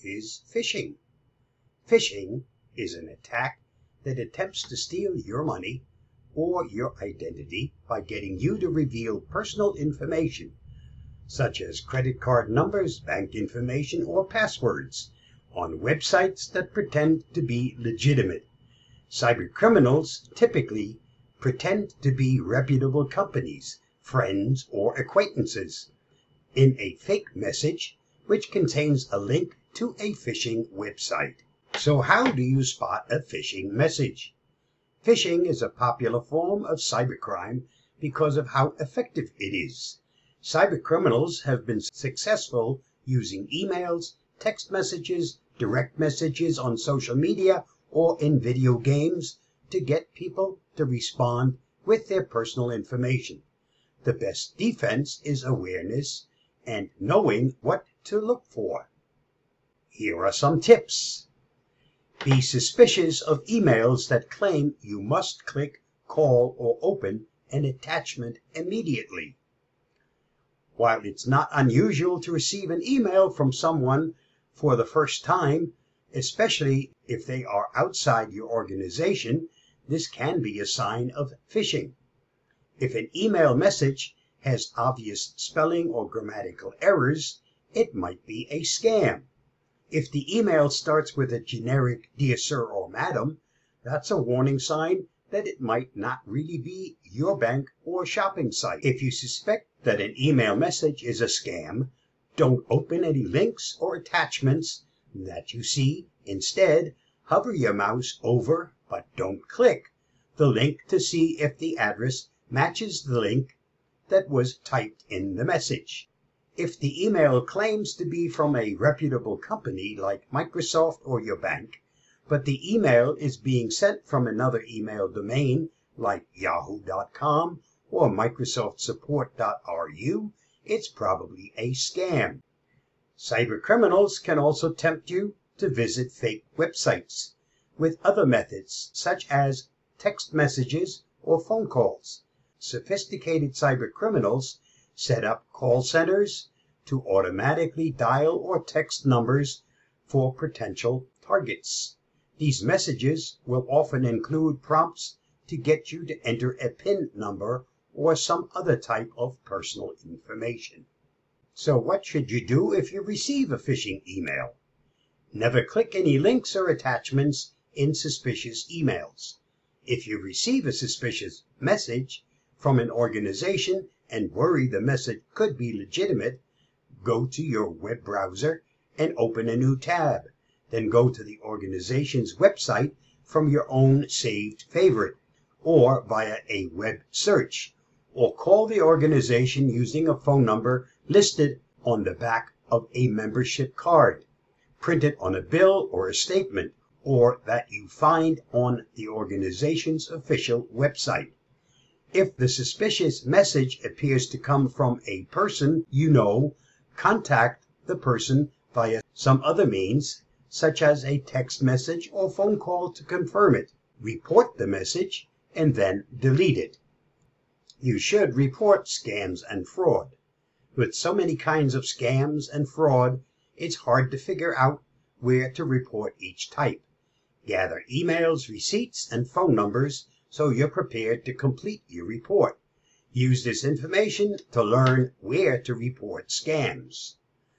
is phishing? Phishing is an attack that attempts to steal your money or your identity by getting you to reveal personal information, such as credit card numbers, bank information, or passwords, on websites that pretend to be legitimate. Cybercriminals typically pretend to be reputable companies, friends, or acquaintances in a fake message which contains a link to a phishing website. So how do you spot a phishing message? Phishing is a popular form of cybercrime because of how effective it is. Cybercriminals have been successful using emails, text messages, direct messages on social media, or in video games to get people to respond with their personal information. The best defense is awareness and knowing what to look for. Here are some tips. Be suspicious of emails that claim you must click, call, or open an attachment immediately. While it's not unusual to receive an email from someone for the first time, especially if they are outside your organization, this can be a sign of phishing. If an email message has obvious spelling or grammatical errors, it might be a scam. If the email starts with a generic "Dear Sir" or "Madam," that's a warning sign that it might not really be your bank or shopping site. If you suspect that an email message is a scam, don't open any links or attachments that you see. Instead, hover your mouse over, but don't click, the link to see if the address matches the link that was typed in the message. If the email claims to be from a reputable company like Microsoft or your bank, but the email is being sent from another email domain like yahoo.com or microsoftsupport.ru, it's probably a scam. Cybercriminals can also tempt you to visit fake websites with other methods such as text messages or phone calls. Sophisticated cybercriminals set up call centers to automatically dial or text numbers for potential targets. These messages will often include prompts to get you to enter a PIN number or some other type of personal information. So what should you do if you receive a phishing email? Never click any links or attachments in suspicious emails. If you receive a suspicious message from an organization and worry the message could be legitimate, go to your web browser and open a new tab. Then go to the organization's website from your own saved favorite or via a web search, or call the organization using a phone number listed on the back of a membership card, printed on a bill or a statement, or that you find on the organization's official website. If the suspicious message appears to come from a person you know, contact the person via some other means, such as a text message or phone call to confirm it. Report the message and then delete it. You should report scams and fraud. With so many kinds of scams and fraud, it's hard to figure out where to report each type. Gather emails, receipts, and phone numbers so you're prepared to complete your report. Use this information to learn where to report scams.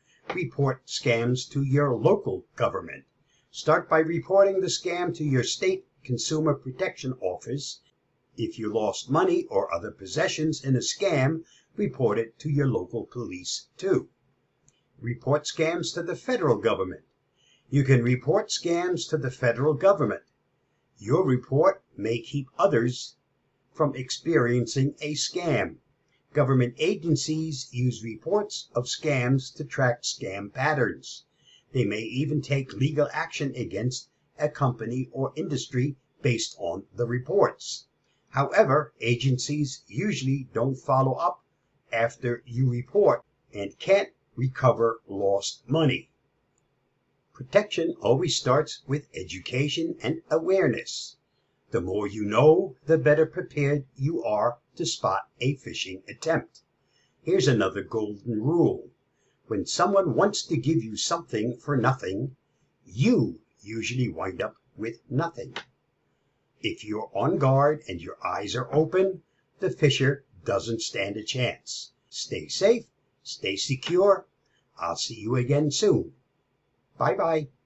Report scams to your local government. Start by reporting the scam to your state consumer protection office. If you lost money or other possessions in a scam, report it to your local police too. Report scams to the federal government. You can report scams to the federal government. Your report may keep others from experiencing a scam. Government agencies use reports of scams to track scam patterns. They may even take legal action against a company or industry based on the reports. However, agencies usually don't follow up after you report and can't recover lost money. Protection always starts with education and awareness. The more you know, the better prepared you are to spot a phishing attempt. Here's another golden rule. When someone wants to give you something for nothing, you usually wind up with nothing. If you're on guard and your eyes are open, the fisher doesn't stand a chance. Stay safe, stay secure. I'll see you again soon. Bye bye.